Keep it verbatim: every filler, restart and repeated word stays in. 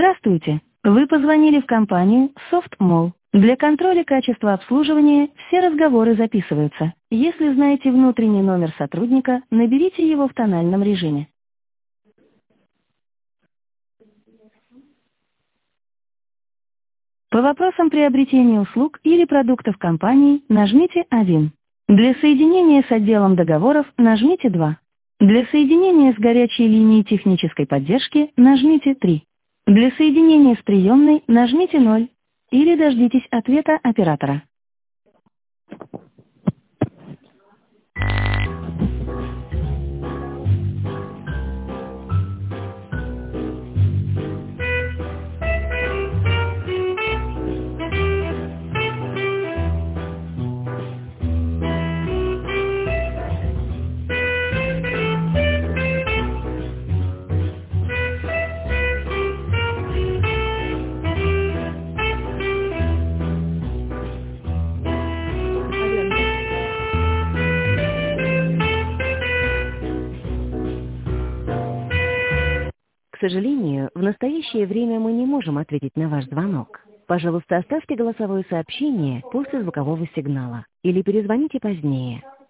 Здравствуйте! Вы позвонили в компанию SoftMall. Для контроля качества обслуживания все разговоры записываются. Если знаете внутренний номер сотрудника, наберите его в тональном режиме. По вопросам приобретения услуг или продуктов компании нажмите один. Для соединения с отделом договоров нажмите два. Для соединения с горячей линией технической поддержки нажмите три. Для соединения с приемной нажмите ноль. Или дождитесь ответа оператора. Аренда. К сожалению, в настоящее время мы не можем ответить на ваш звонок. Пожалуйста, оставьте голосовое сообщение после звукового сигнала или перезвоните позднее.